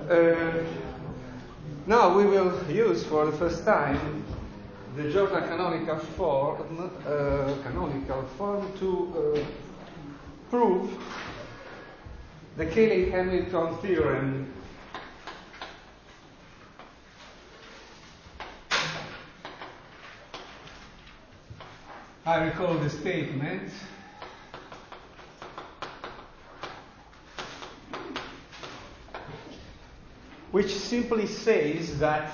Uh, Now we will use for the first time the Jordan canonical form to prove the Cayley-Hamilton theorem. I recall the statement which simply says that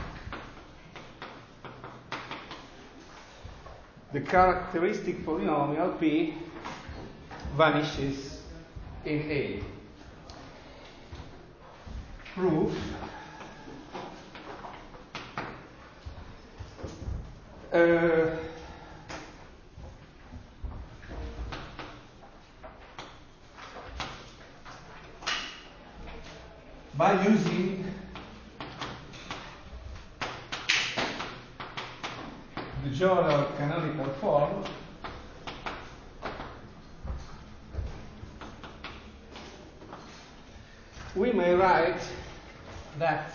the characteristic polynomial P vanishes in A. Proof. By using the Jordan canonical form, we may write that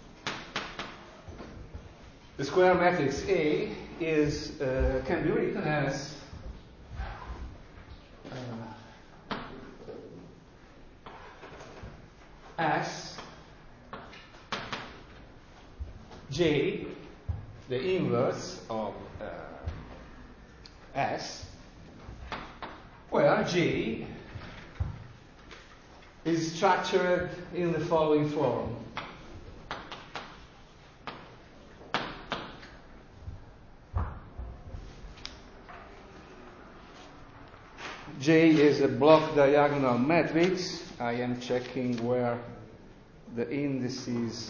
the square matrix A is can be written as S J, the inverse of S, where J is structured in the following form. J is a block diagonal matrix. I am checking where the indices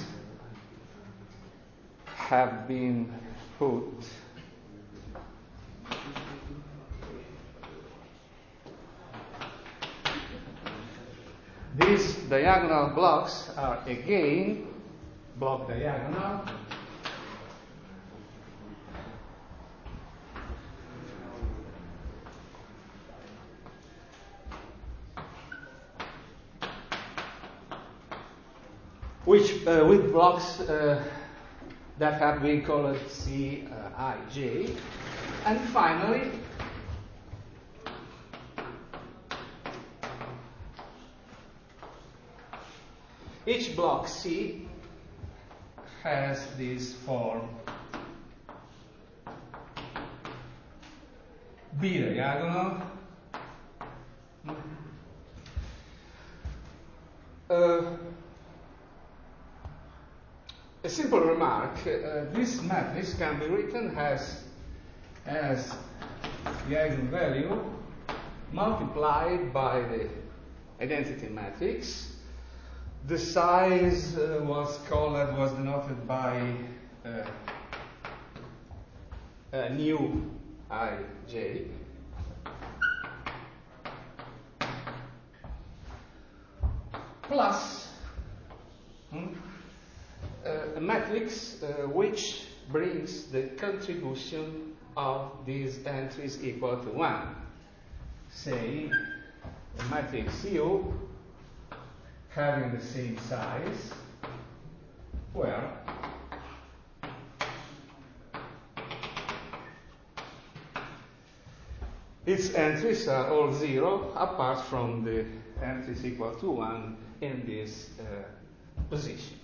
have been put. These diagonal blocks are again block diagonal. Which with blocks that have been called C, I, J, and finally each block C has this form B diagonal. A simple remark, this matrix can be written as the eigenvalue multiplied by the identity matrix. The size was denoted by nu ij. Plus a matrix which brings the contribution of these entries equal to 1. Say a matrix U having the same size, where its entries are all 0 apart from the entries equal to 1 in these positions.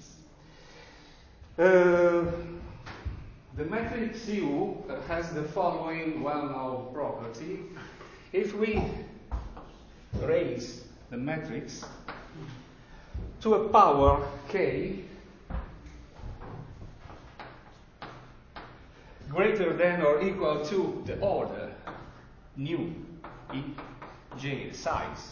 The matrix U has the following well-known property. If we raise the matrix to a power k greater than or equal to the order nu e j, the size,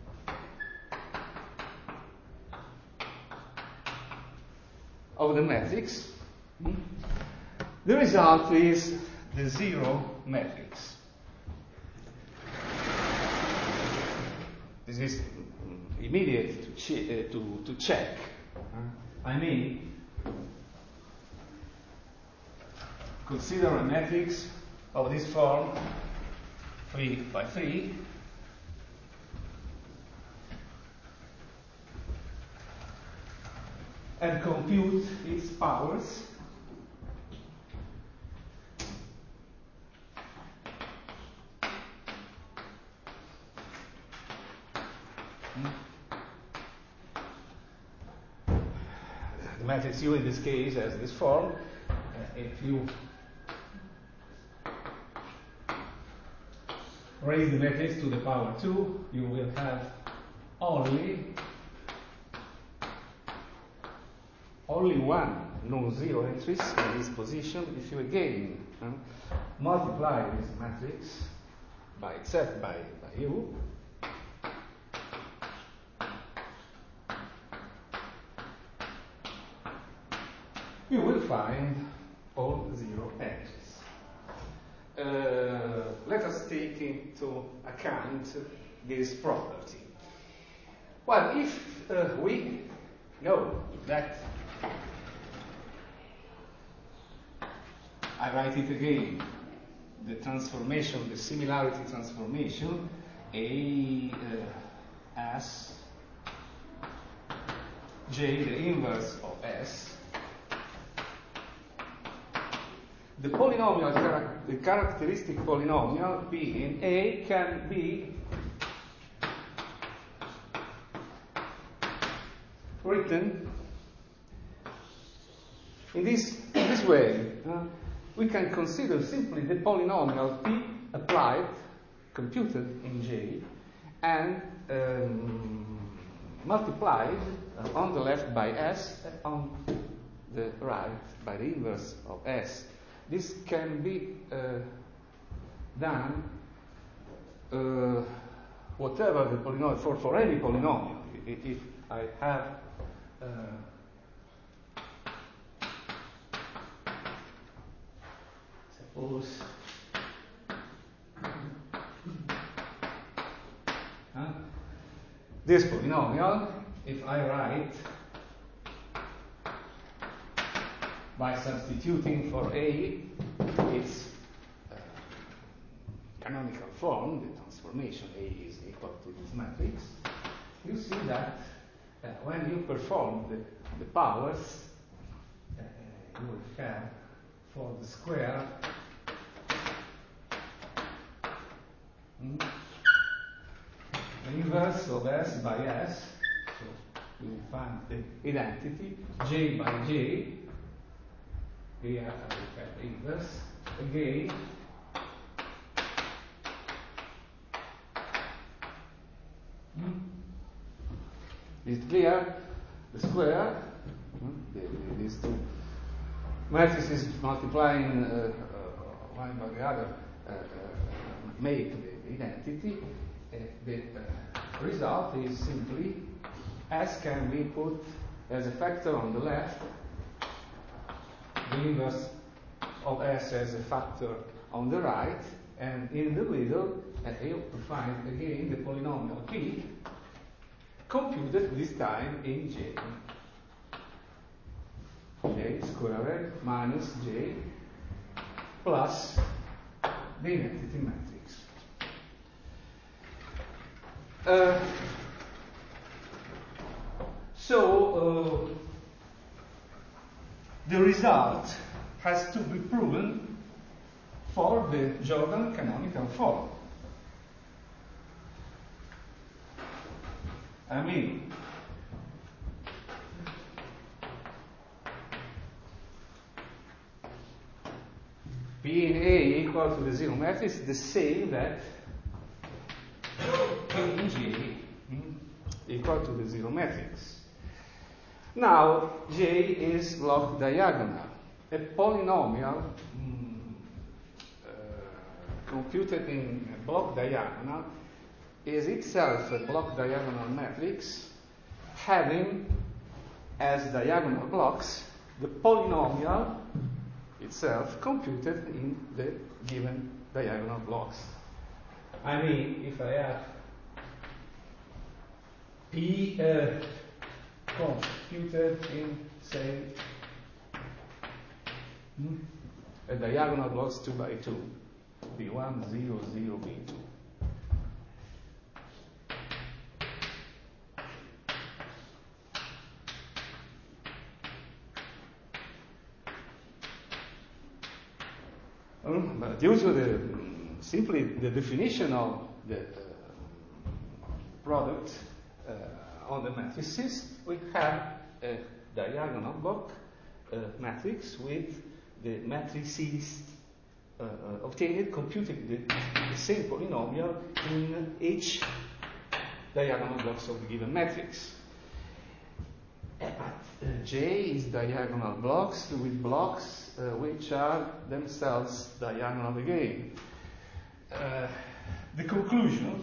of the matrix, the result is the zero matrix. This is immediate to check. I mean, consider a matrix of this form 3 by 3. and compute its powers. The matrix U in this case has this form. If you raise the matrix to the power 2, you will have only one non-zero entries in this position. If you again multiply this matrix by itself by U, you will find all zero entries. Let us take into account this property. Well, if we know that, I write it again, the transformation, the similarity transformation, S J, the inverse of S, the polynomial, the characteristic polynomial P in A can be written in this way. We can consider simply the polynomial P applied, computed in J, and multiplied on the left by S, and on the right by the inverse of S. This can be done whatever the polynomial, for any polynomial. If I have suppose this polynomial, if I write by substituting for A its canonical form, the transformation A is equal to this matrix, you see that when you perform the powers, you will have for the square the inverse of S by S, so you will find the identity J by J. Here I will have the inverse again. Is it clear? The square, these two matrices multiplying one by the other make the identity. The result is simply S can be put as a factor on the left, the inverse of S as a factor on the right, and in the middle, you find again the polynomial P, computed this time in J. J squared minus J plus the identity matrix. So the result has to be proven for the Jordan canonical form. I mean, P in A equal to the zero matrix is the same that P in J equal to the zero matrix. Now, J is block diagonal. A polynomial computed in a block diagonal is itself a block diagonal matrix having as diagonal blocks the polynomial itself computed in the given diagonal blocks. I mean, if I have P computed in, say, a diagonal blocks 2 by 2, B1, 0, 0, B2. But due to simply the definition of the product on the matrices, we have a diagonal block matrix with the matrices obtained computing the same polynomial in each diagonal blocks of the given matrix. But J is diagonal blocks with blocks which are themselves diagonal again. The conclusion,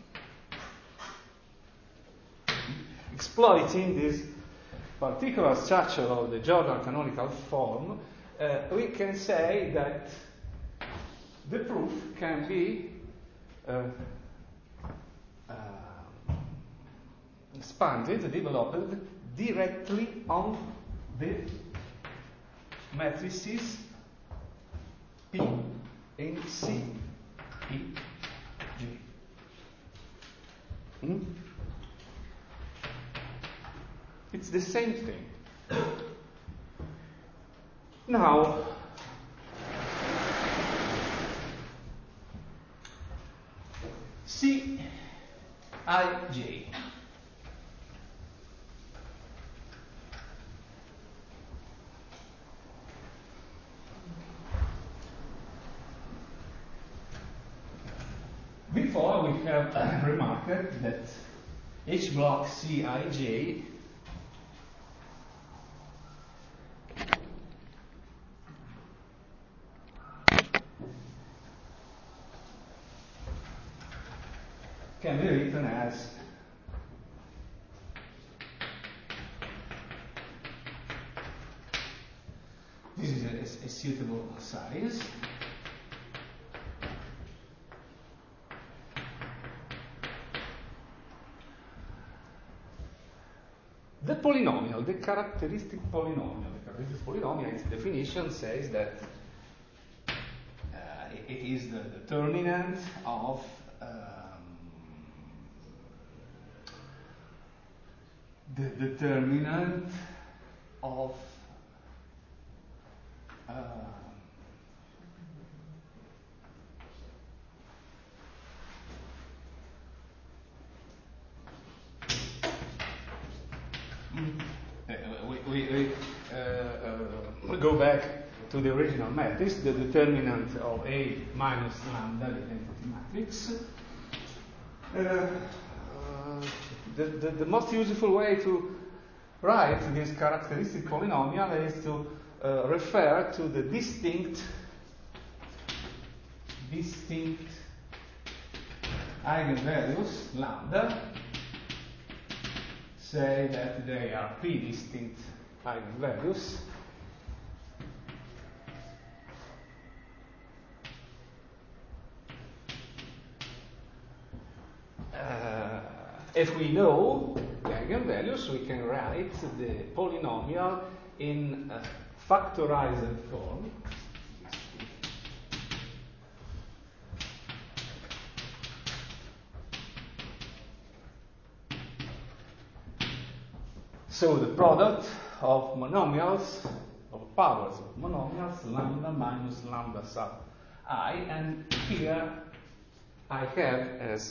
exploiting this particular structure of the Jordan canonical form, we can say that the proof can be expanded, developed directly on the matrices P and C, E, G. It's the same thing. Now, C, I, J. Before we have remarked that each block Cij can be written as this is a suitable size. The polynomial, the characteristic polynomial. The characteristic polynomial, its definition says that it is the determinant of we go back to the original matrix, the determinant of A minus lambda, the identity matrix. The most useful way to write this characteristic polynomial is to refer to the distinct eigenvalues lambda. Say that they are P distinct eigenvalues. If we know the eigenvalues, we can write the polynomial in a factorized form. So the product of monomials, of powers of monomials, lambda minus lambda sub I, and here I have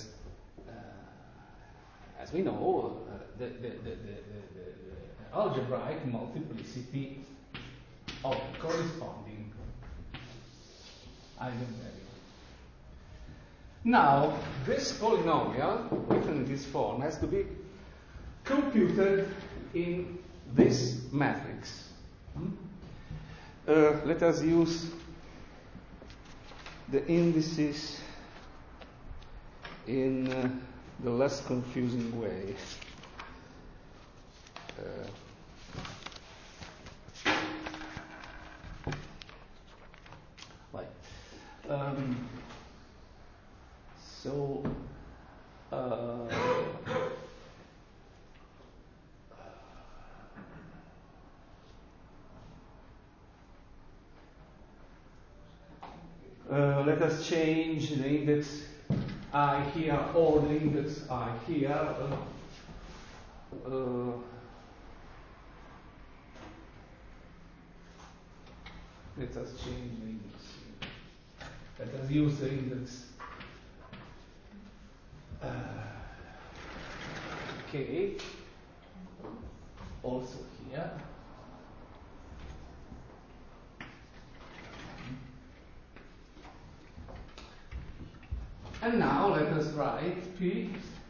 as we know, the algebraic multiplicity of corresponding eigenvalue. Now, this polynomial, written in this form, has to be computed in this matrix. Let us use the indices in the less confusing way. Right. Let us change the index I here or the index I here. Let us change the index. Let us use the index K also here. And now let us write P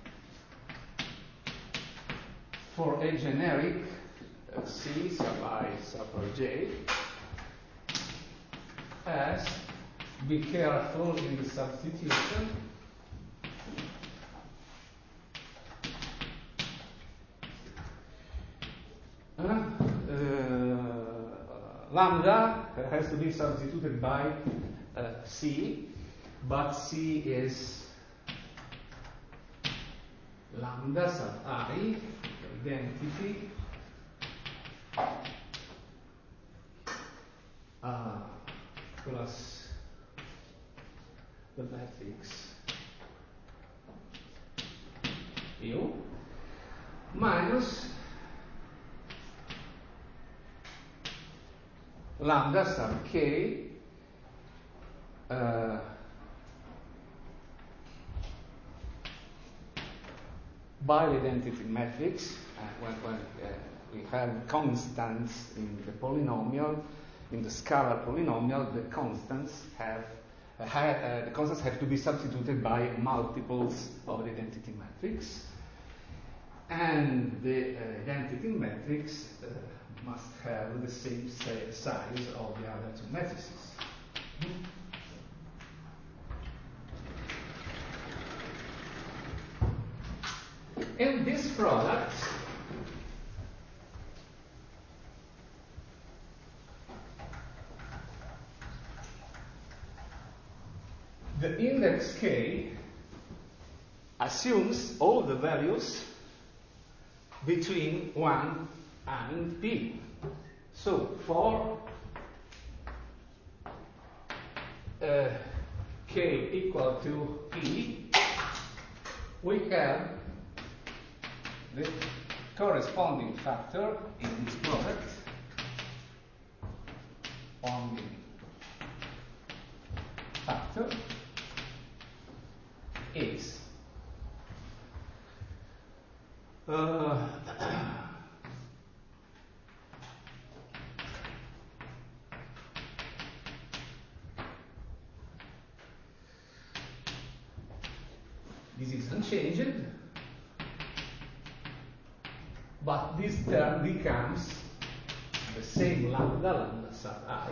for a generic C sub I sub j as, be careful in the substitution, lambda has to be substituted by C, but C is lambda sub I, identity, plus the matrix U minus lambda sub K by the identity matrix, when we have constants in the polynomial, in the scalar polynomial, the constants have to be substituted by multiples of the identity matrix, and the identity matrix must have the same size of the other two matrices. And this product the index K assumes all the values between 1 and P. So for K equal to P, we have the corresponding factor in this product on the factor is this is unchanged, but this term becomes the same lambda sub I.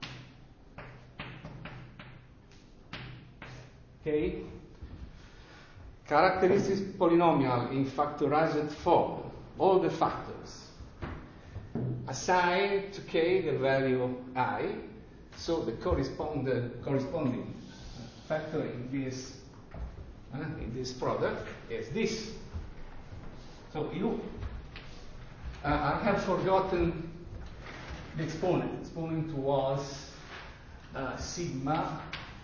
Okay? Characteristic polynomial in factorized form, all the factors. Assign to K the value I, so the corresponding factor in this product is this. So I have forgotten the exponent. Exponent was sigma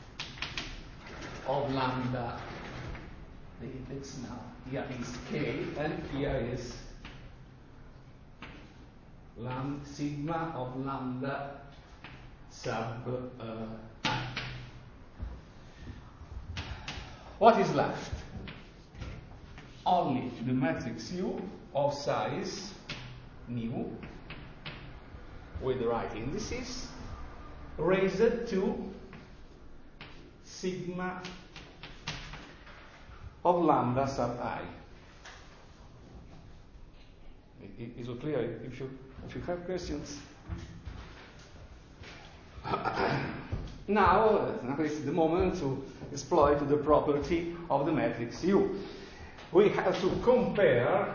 of lambda. The index now here is K, and here is sigma of lambda sub I. What is left? Only the matrix U of size nu with the right indices raised to sigma of lambda sub I. Is it clear? If you have questions. Now is the moment to exploit the property of the matrix U. We have to compare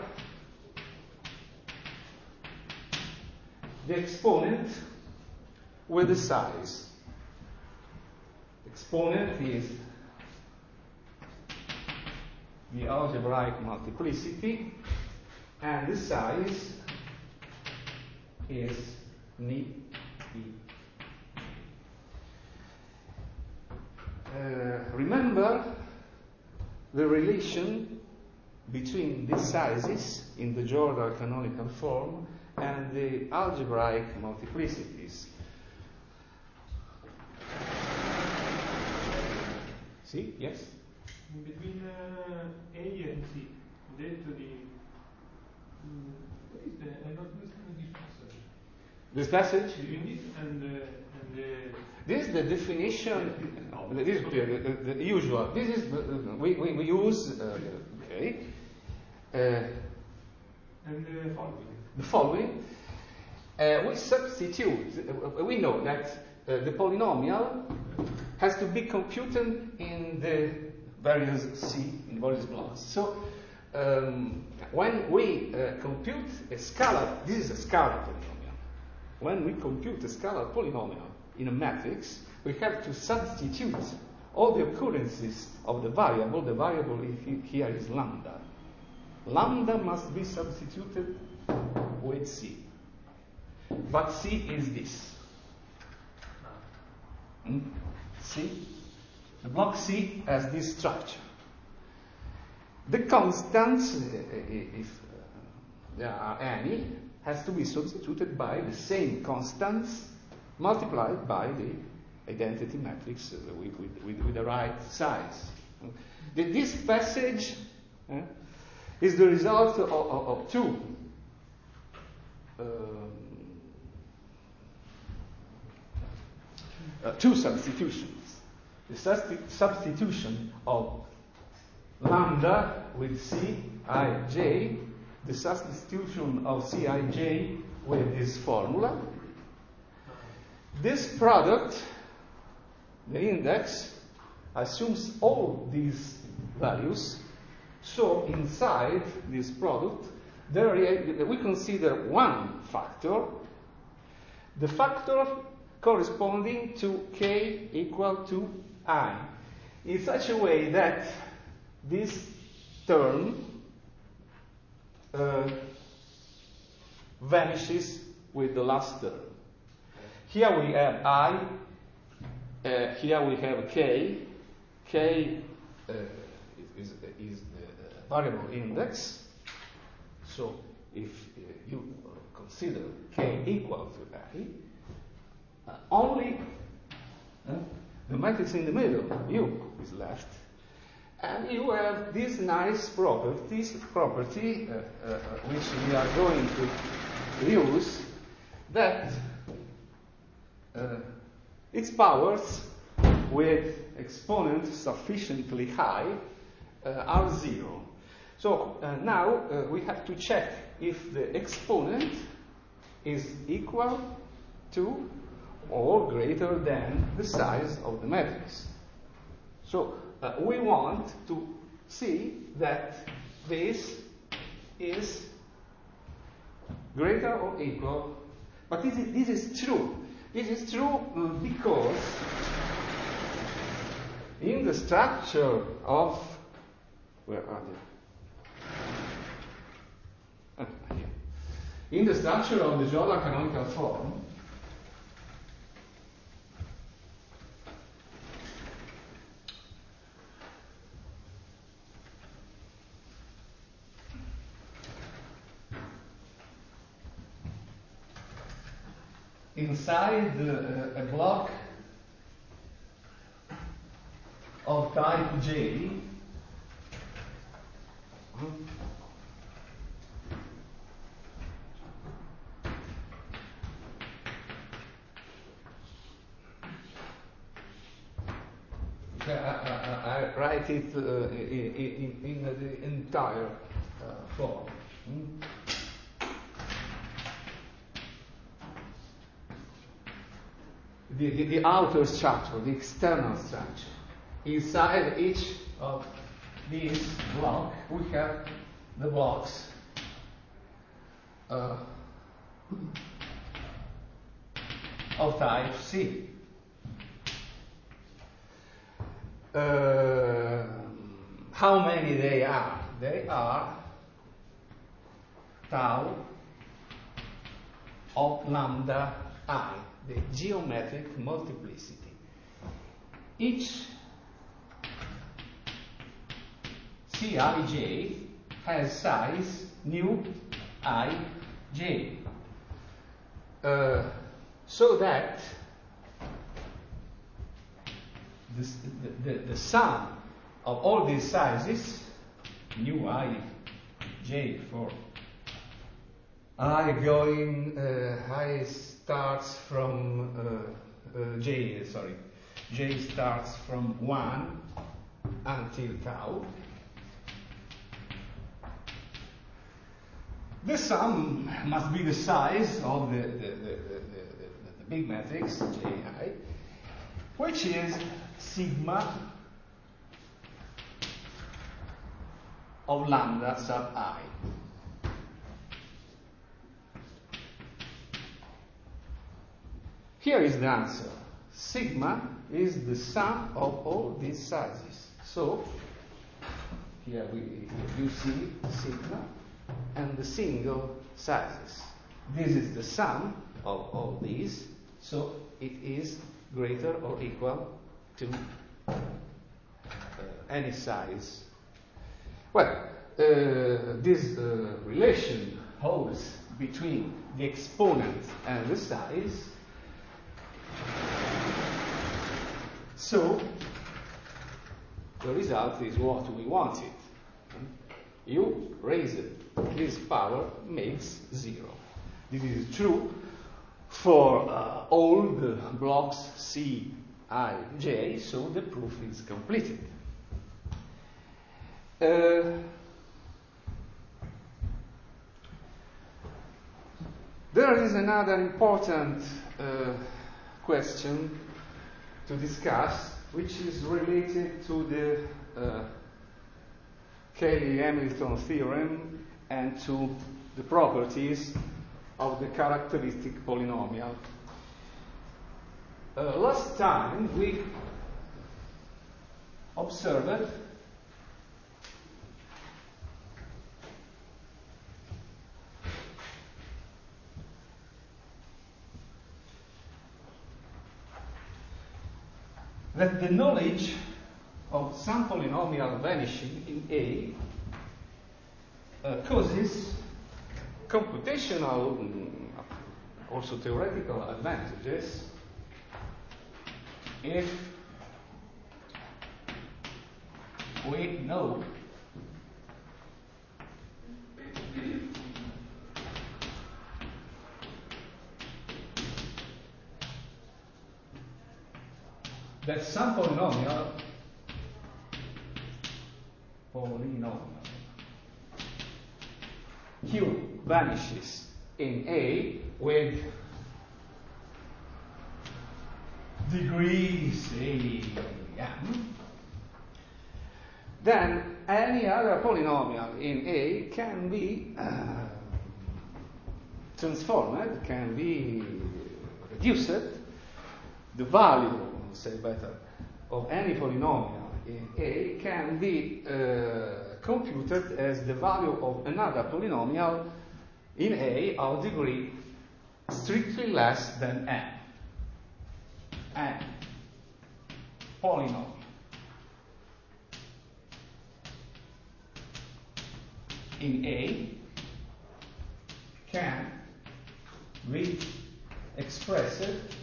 the exponent with the size. Exponent is the algebraic multiplicity, and the size is ni e. Remember the relation between these sizes in the Jordan canonical form and the algebraic multiplicities. See? Yes? In between A and C, delta the what is the I don't understand this passage. This passage? Between this and this is the definition. This is the usual. This is we use okay. And the following. The following. We substitute. We know that the polynomial has to be computed in the various C, in various blocks. So when we compute a scalar, this is a scalar polynomial. When we compute a scalar polynomial in a matrix, we have to substitute all the occurrences of the variable. The variable here is lambda. Lambda must be substituted with C. But C is this. C? The block C has this structure. The constants, if there are any, has to be substituted by the same constants multiplied by the identity matrix with the right size. This passage is the result of two substitutions. The substitution of lambda with Cij, the substitution of Cij with this formula. This product, the index, assumes all these values. So inside this product, we consider one factor, the factor corresponding to k equal to I, in such a way that this term vanishes with the last term. Here we have I, here we have k. K is the variable index. So if you consider k equal to I, only the matrix in the middle, U, is left. And you have this nice property which we are going to use, that its powers with exponents sufficiently high are zero. So now we have to check if the exponent is equal to or greater than the size of the matrix. So we want to see that this is greater or equal, but this is true. This is true because in the structure of, where are they? Here. In the structure of the Jordan canonical form, inside a block of type J, I write it in the entire form. The outer structure, the external structure. Inside each of these blocks, we have the blocks of type C. How many they are? They are tau of lambda I, the geometric multiplicity. Each Cij has size nu ij, so that the sum of all these sizes, nu I j for I starts from j starts from 1 until tau. The sum must be the size of the big matrix Ji, which is sigma of lambda sub I. Here is the answer. Sigma is the sum of all these sizes. So, here you see sigma and the single sizes. This is the sum of all these, so it is greater or equal to any size. Well, this relation holds between the exponent and the size. So, the result is what we wanted. You raise it, this power makes 0. This is true for all the blocks C, I, J, so the proof is completed. There is another important question to discuss, which is related to the Cayley-Hamilton theorem and to the properties of the characteristic polynomial. Last time we observed that the knowledge of some polynomial vanishing in A causes computational, also theoretical advantages if we know that some polynomial Q vanishes in A with degree, say, m, then any other polynomial in A can be transformed, can be reduced. The value, say better, of any polynomial in A can be computed as the value of another polynomial in A of degree strictly less than n. N polynomial in A can be expressed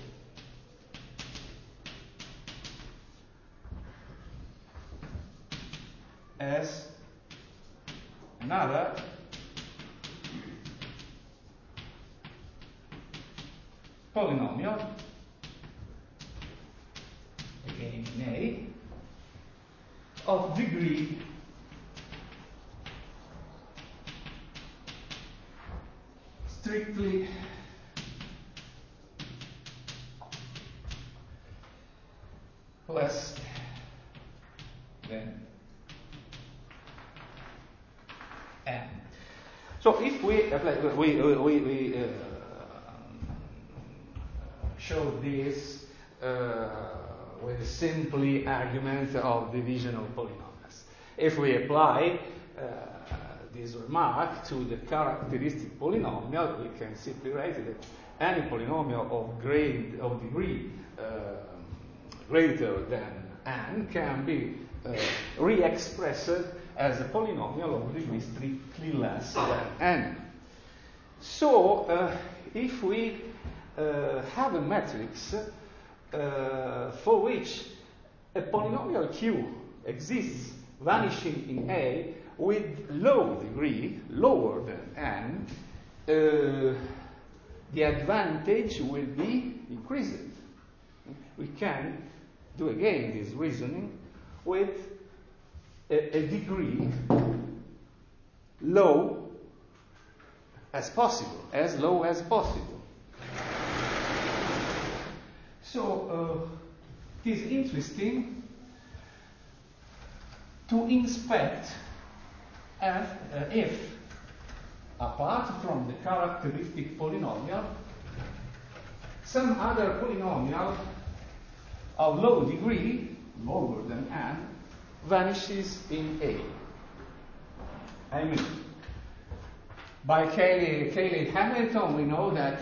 as another polynomial, again in A, of degree strictly less than n. So if we show this with a simply argument of division of polynomials. If we apply this remark to the characteristic polynomial, we can simply write that any polynomial of degree greater than n can be re-expressed as a polynomial of degree strictly less than n. So, if we have a matrix for which a polynomial Q exists vanishing in A with low degree, lower than n, the advantage will be increased. We can do again this reasoning with a degree low as possible, as low as possible. So it is interesting to inspect if, apart from the characteristic polynomial, some other polynomial of low degree, lower than n, vanishes in A. I mean, by Cayley-Hamilton, we know that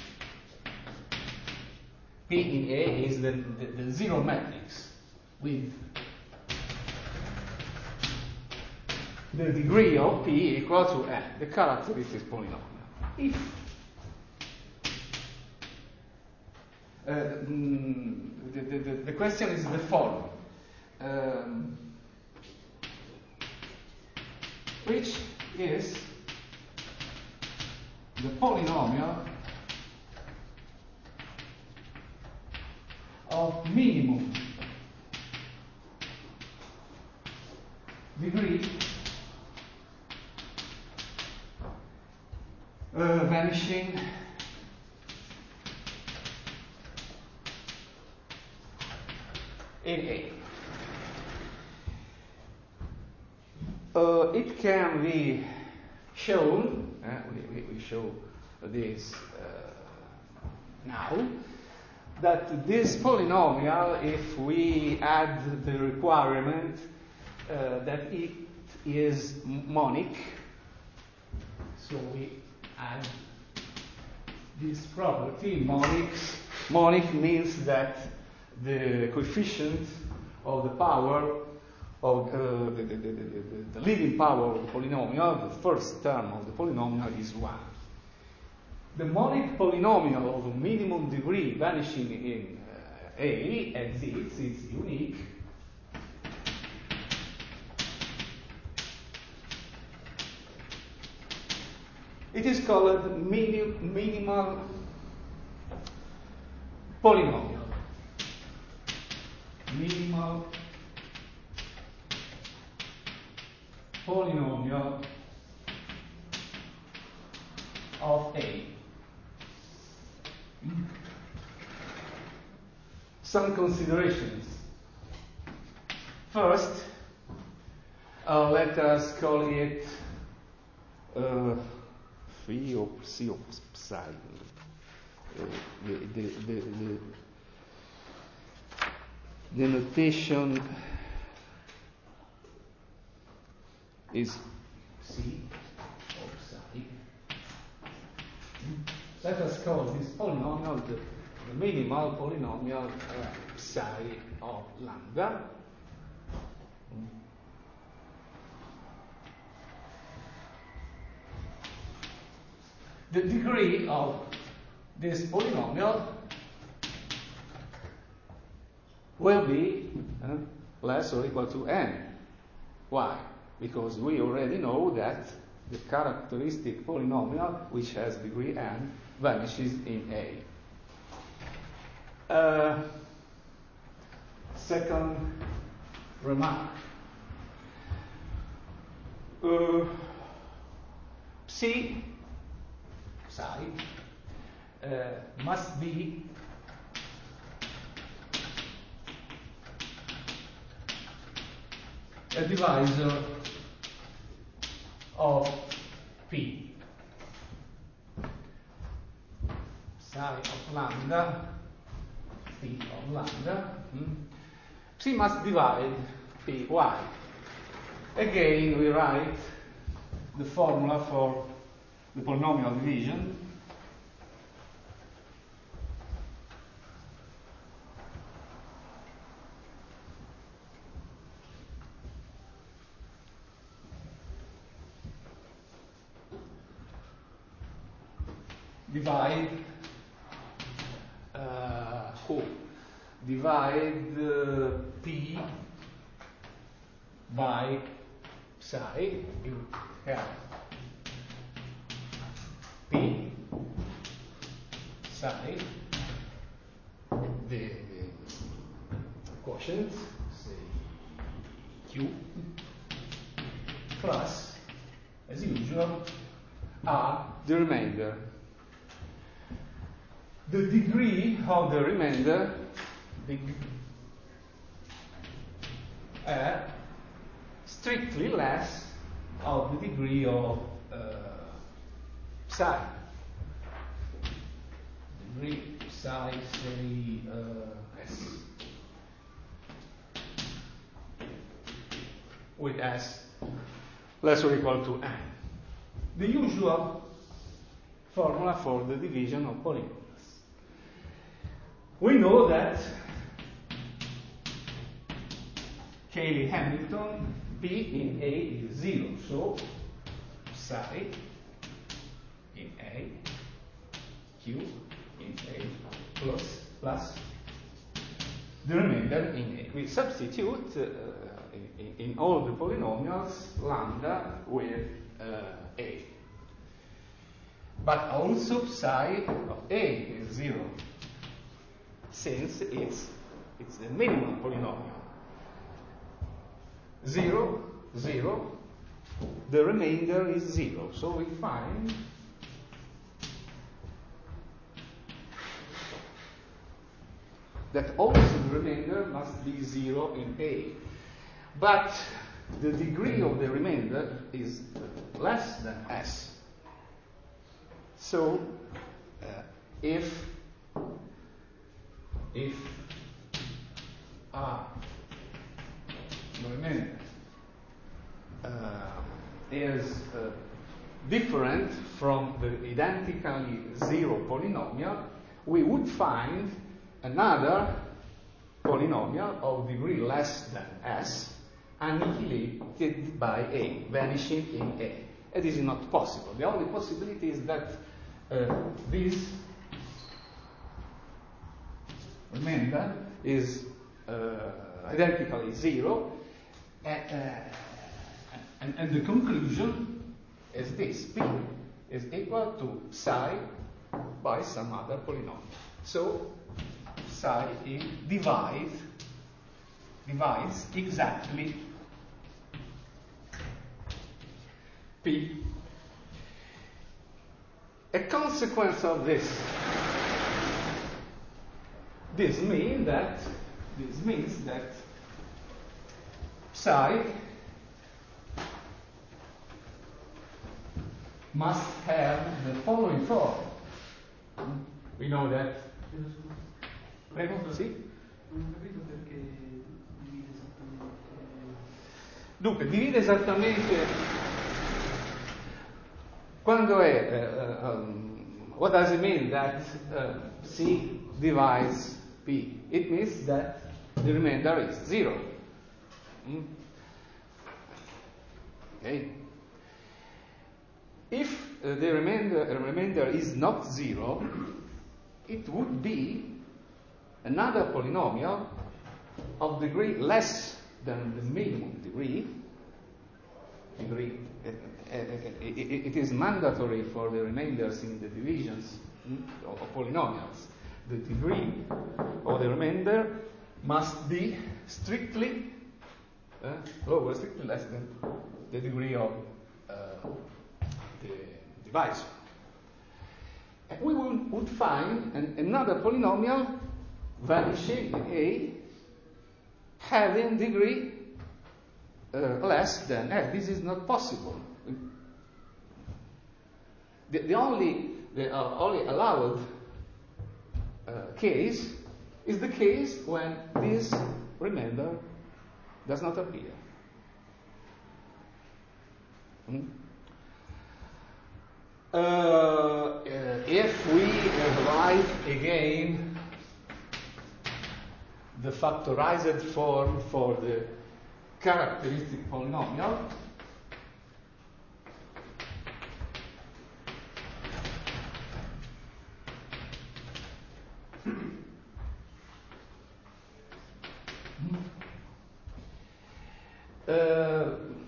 P in A is the zero matrix with the degree of P equal to n, the characteristic polynomial. If the question is the following. Which is the polynomial of minimum degree vanishing in A. It can be shown, we show this now, that this polynomial, if we add the requirement that it is monic, so we add this property, monic means that the coefficient of the power of the leading power of the polynomial, the first term of the polynomial, is 1. The monic polynomial of a minimum degree vanishing in A exists, it's unique. It is called minimal polynomial. Minimal polynomial of A. Some considerations. First, let us call it phi or psi or psi. The notation is psi or psi. Let us call this polynomial the minimal polynomial psi of lambda. The degree of this polynomial will be less or equal to n. Why? Because we already know that the characteristic polynomial, which has degree n, vanishes in A. Second remark. Psi must be a divisor of P. Psi of lambda, P of lambda. Psi must divide P. Why? Again, we write the formula for the polynomial division. Divide divide P by psi, you have P psi, the quotient, say Q, plus, as usual, R, the remainder. The degree of the remainder, strictly less of the degree of psi. Degree psi, say S, with S less or equal to n. The usual formula for the division of polynomials. We know that Cayley-Hamilton P in A is 0, so psi in A, Q in A plus the remainder in A. We substitute in all the polynomials lambda with A. But also psi of A is 0, since it's the minimum polynomial. 0, 0, the remainder is 0. So we find that also the remainder must be 0 in A. But the degree of the remainder is less than S. So if R, the remainder, is different from the identically 0 polynomial, we would find another polynomial of degree less than S annihilated by A, vanishing in A. And this is not possible. The only possibility is that this remainder is identically 0, and the conclusion is this: P is equal to psi by some other polynomial. So psi divides exactly P. A consequence of this means that psi must have the following form. We know that. Prego, sì? Non ho capito perché divide esattamente. Dunque, divide esattamente quando è. What does it mean that C divides P? It means that the remainder is 0. Okay. If the remainder is not 0, it would be another polynomial of degree less than the minimum degree. It is mandatory for the remainders in the divisions of polynomials. The degree of the remainder must be strictly less than the degree of the divisor. And we would find another polynomial vanishing in A having degree less than F. This is not possible. The only allowed case is the case when this remainder does not appear. If we write again the factorized form for the characteristic polynomial,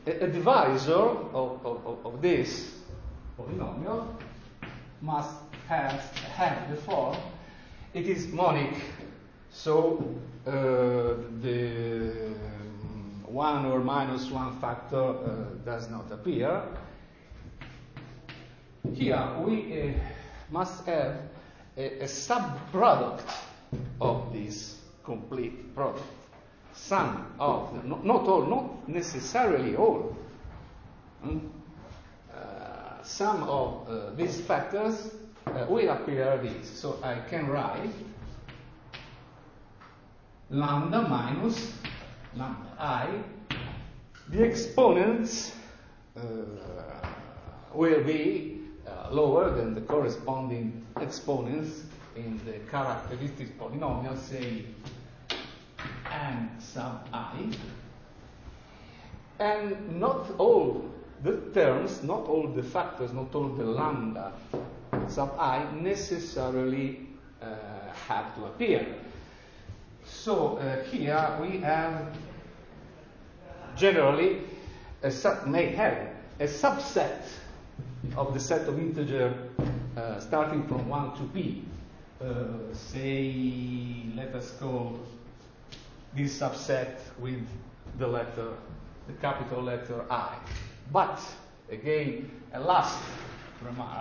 a divisor of this polynomial must have the form. It is monic, so the 1 or minus 1 factor does not appear. Here we must have a subproduct of this complete product. Sum of, not all, not necessarily all. Sum of these factors will appear this. So I can write lambda minus lambda I. The exponents will be lower than the corresponding exponents in the characteristic polynomial, say n sub I. And not all the terms, not all the factors, not all the lambda sub I necessarily have to appear. So here we have generally may have a subset of the set of integer starting from 1 to p. Say, let us call this subset with the capital letter I. But again, a last remark.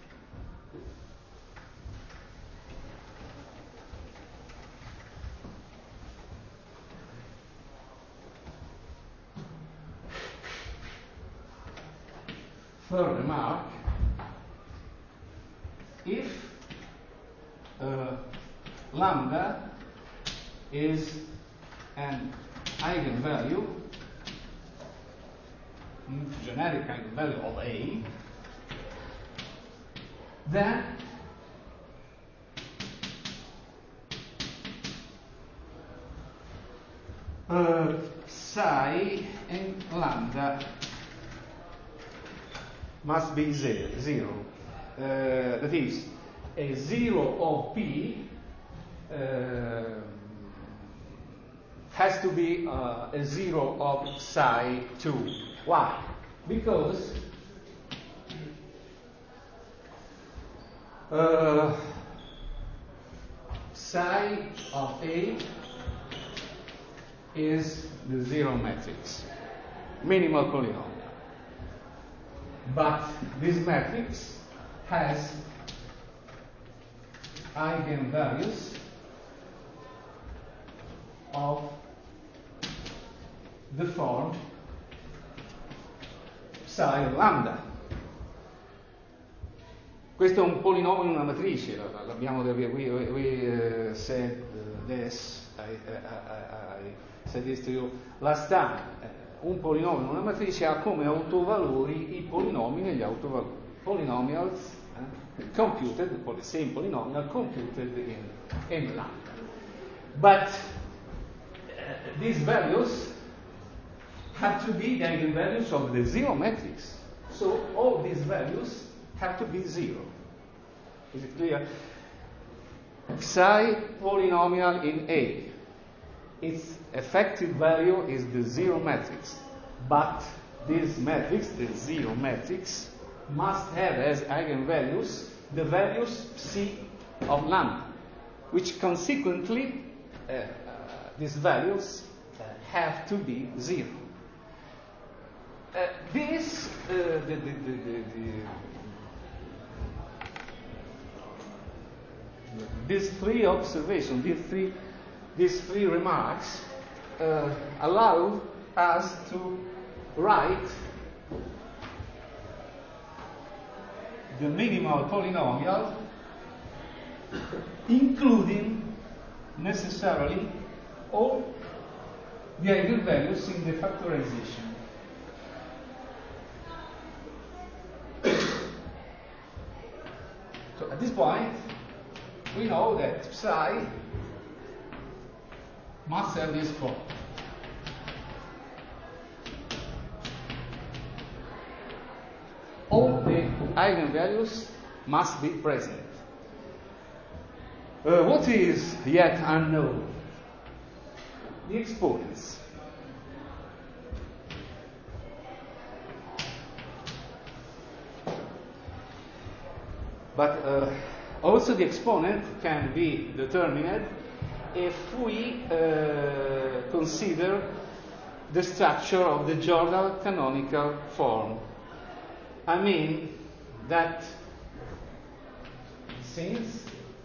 Third remark, if lambda is an eigenvalue, generic eigenvalue of A, then psi and lambda must be zero. That is, a zero of P has to be a zero of psi 2. Why? Because psi of A is the zero matrix, minimal polynomial. But this matrix has eigenvalues of the form psi of lambda. Questo è un polinomio in una matrice, l'abbiamo we said this, I said this to you last time. Un polinomio in una matrice ha come autovalori I polinomi negli autovalori. Polynomials computed, the same polynomial computed in lambda. But these values have to be the eigenvalues of the zero matrix. So all these values have to be zero. Is it clear? Psi polynomial in A. Its effective value is the zero matrix. But this matrix, the zero matrix, must have as eigenvalues the values psi of lambda, which consequently these values have to be zero. These three observations, these three remarks allow us to write the minimal polynomial, including necessarily all the eigenvalues in the factorization. So at this point, we know that psi must have this form. All the eigenvalues must be present. What is yet unknown? The exponents. But also the exponent can be determined if we consider the structure of the Jordan canonical form. I mean that since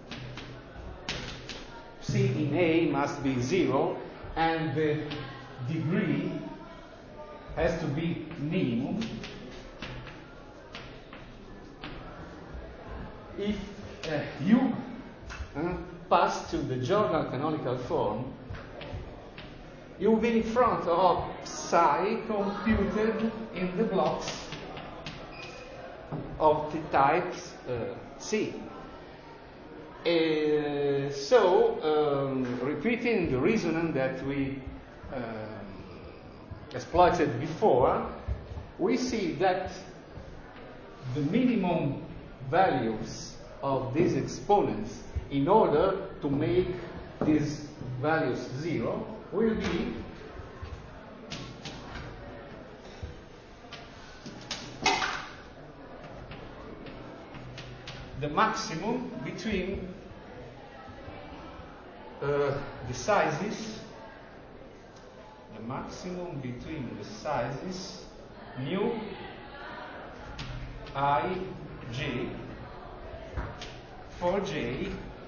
C in A must be 0 and the degree has to be minimum, if you pass to the Jordan canonical form, you will be in front of psi computed in the blocks of the type C. Repeating the reasoning that we exploited before, we see that the minimum values of these exponents, in order to make these values 0, will be the maximum between the sizes, mu I j for j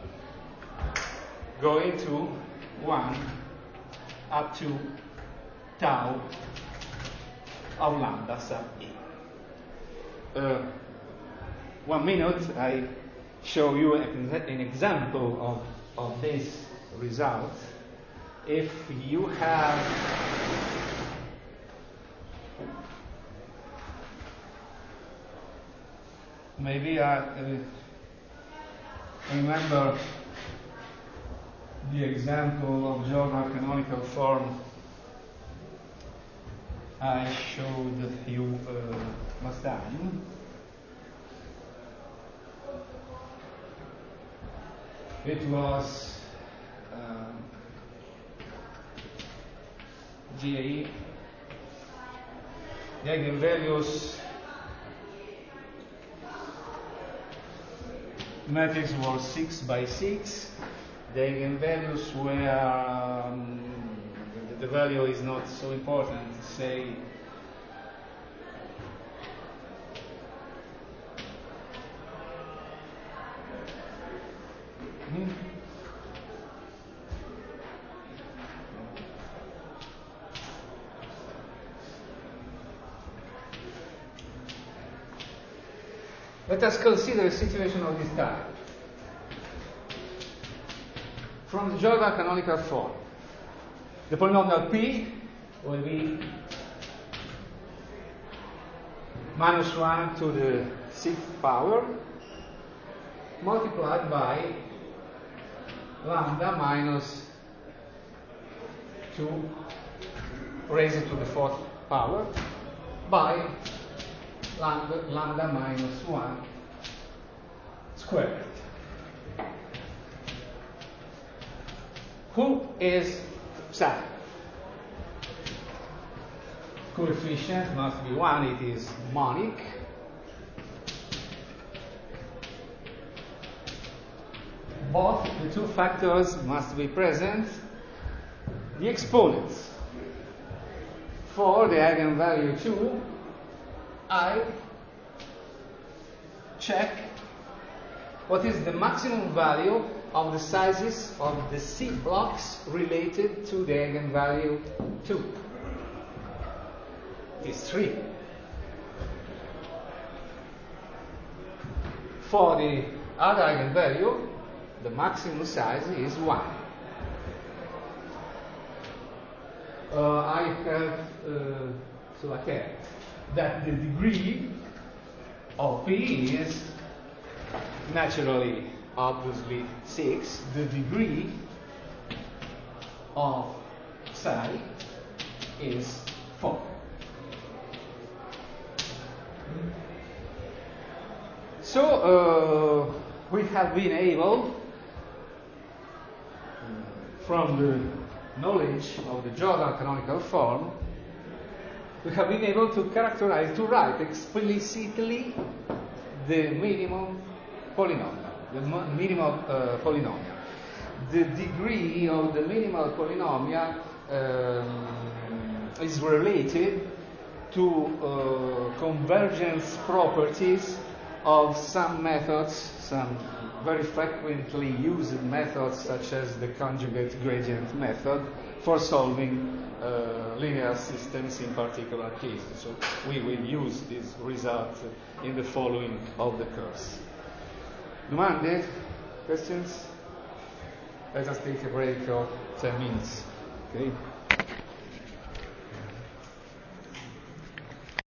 going to 1 up to tau of lambda sub e. 1 minute, I show you an example of this result. If you have maybe I remember the example of Jordan canonical form I showed you last time. It was GAE. The eigenvalues matrix was 6 by 6. The eigenvalues were the value is not so important. Say let us consider a situation of this type. From the Jordan canonical form, the polynomial P will be minus 1 to the 6th power multiplied by lambda minus 2 raised to the 4th power by lambda minus 1 squared. Who is psi? Coefficient must be 1, it is monic. Both the two factors must be present. The exponents for the eigenvalue 2, I check what is the maximum value of the sizes of the C blocks related to the eigenvalue 2. It is 3. For the other eigenvalue, the maximum size is 1. I have that the degree of P is naturally, obviously, 6. The degree of psi is 4. So we have been able, from the knowledge of the Jordan canonical form, we have been able to characterize, to write explicitly the minimum polynomial, the minimal polynomial. The degree of the minimal polynomial is related to convergence properties of some methods, some very frequently used methods, such as the conjugate gradient method, for solving linear systems in particular cases. So we will use this result in the following of the course. Domande? Questions? Let us take a break of 10 minutes. Okay?